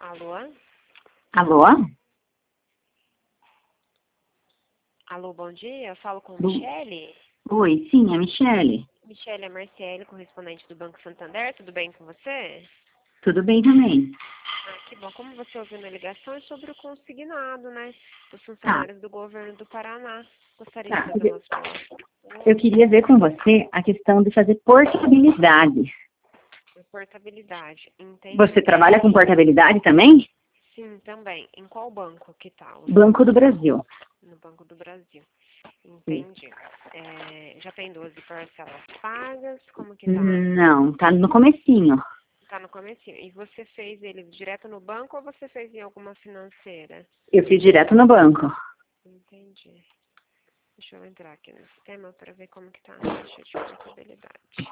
Alô? Alô? Alô, bom dia. Eu falo com Bom- Michele. Oi, sim, é Michele. Michele é Marciele, correspondente do Banco Santander. Tudo bem com você? Tudo bem também? Ah, que bom. Como você ouviu na ligação, é sobre o consignado, né? Dos Tá, funcionários do governo do Paraná. Gostaria de tá. fazer umas perguntas. Eu queria ver com você a questão de fazer portabilidade. Portabilidade. Entendi. Você trabalha com portabilidade também? Sim, também. Em qual banco que tá o Banco do senhor? Brasil. No Banco do Brasil. Entendi. Já tem 12 parcelas pagas? Como que tá? Não, tá no comecinho. Tá no comecinho. E você fez ele direto no banco ou você fez em alguma financeira? Eu fiz direto no banco. Entendi. Deixa eu entrar aqui no sistema para ver como que tá a taxa de portabilidade.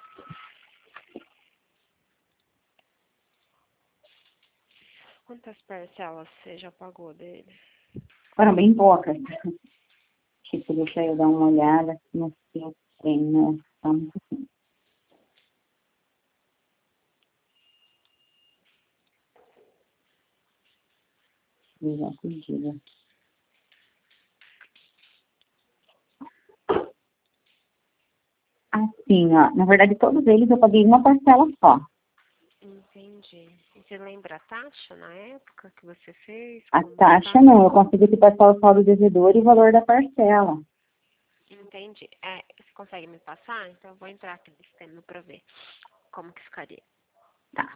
Quantas parcelas você já pagou dele? Foram bem poucas. Tipo, deixa eu dar uma olhada no seu tem, né? Já pedido. Assim, ó, na verdade todos eles eu paguei uma parcela só. Entendi. E você lembra a taxa na época que você fez? A Como que taxa tá? não, eu consigo te passar o saldo devedor e o valor da parcela. Entendi. Você consegue me passar? Então eu vou entrar aqui no sistema para ver como que ficaria. Tá.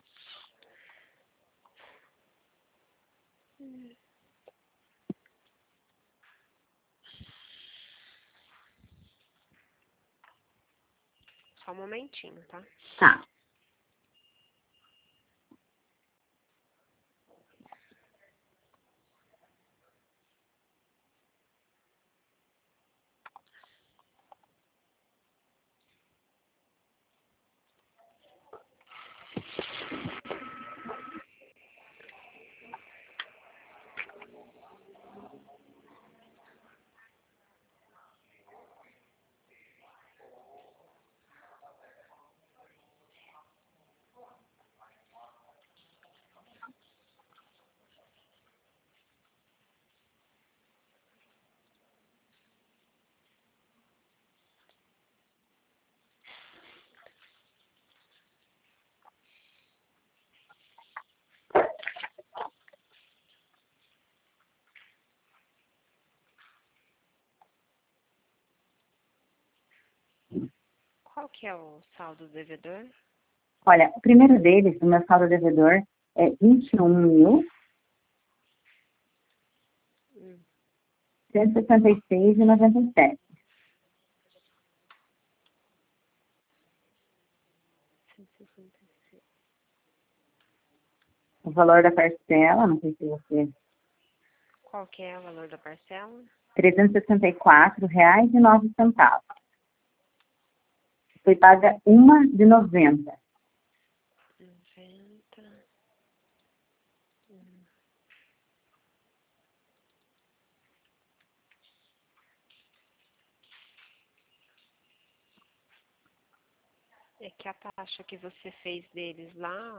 Só um momentinho, tá? Tá. Qual que é o saldo devedor? Olha, o primeiro deles, o meu saldo devedor, é 21.166,97. 166. O valor da parcela, não sei se você... Qual que é o valor da parcela? R$ 364,09. Foi paga uma de 90. 90. É que a taxa que você fez deles lá,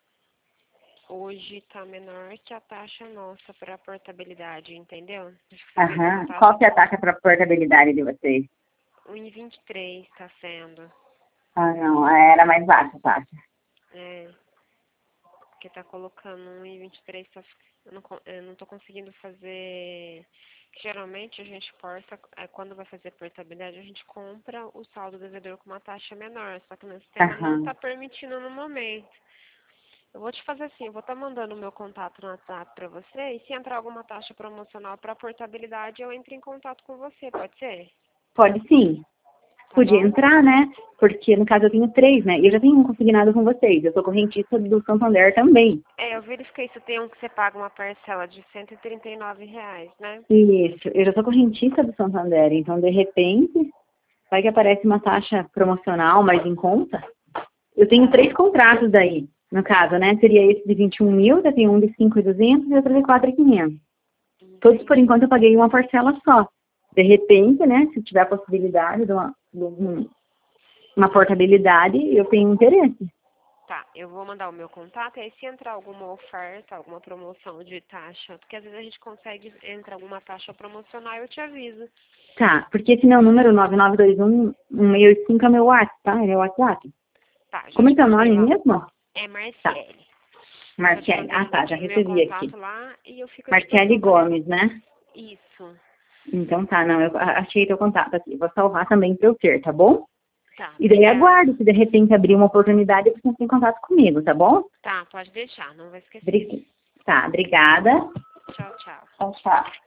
hoje tá menor que a taxa nossa para portabilidade, entendeu? Acho que você fez uma Aham. taxa Qual que é a de taxa para portabilidade de vocês? 1,23 tá sendo. Ah, não, era mais baixa a taxa. É, porque tá colocando 1,23, eu não tô conseguindo fazer. Geralmente a gente porta, quando vai fazer portabilidade, a gente compra o saldo devedor com uma taxa menor, só que no sistema não Aham. tá permitindo no momento. Eu vou te fazer assim, eu vou estar mandando o meu contato no WhatsApp para você, e se entrar alguma taxa promocional para portabilidade, eu entro em contato com você, pode ser? Pode sim. Tá Podia bom? entrar, né? Porque, no caso, eu tenho 3, né? E eu já tenho um consignado com vocês. Eu sou correntista do Santander também. Eu verifiquei se tem um que você paga uma parcela de R$ 139, né? Isso. Eu já sou correntista do Santander. Então, de repente, vai que aparece uma taxa promocional mais em conta. Eu tenho 3 contratos daí, no caso, né? Seria esse de 21 mil, já tem um de 5.200 e outro de 4.500. Todos, por Entendi. enquanto, eu paguei uma parcela só. De repente, né? Se tiver a possibilidade de uma portabilidade, eu tenho interesse. Tá, eu vou mandar o meu contato, e aí se entrar alguma oferta, alguma promoção de taxa, porque às vezes a gente consegue entrar alguma taxa promocional, eu te aviso. Tá, porque esse meu número 9921-165 é meu WhatsApp, tá? É meu WhatsApp. Tá, Como é gente, teu mandei nome lá. mesmo? É Tá, Marciele. Eu te Marciele. mandei Ah, tá, já meu recebi aqui. contato lá e eu fico à Marciele disposição também. Gomes, né? Isso. Então tá, não, eu achei teu contato aqui. Vou salvar também pra eu ter, tá bom? Tá, E daí obrigada. aguardo, se de repente abrir uma oportunidade, você entra em contato comigo, tá bom? Tá, pode deixar, não vai esquecer. Tá, obrigada. Tchau, tchau. Tchau, tchau.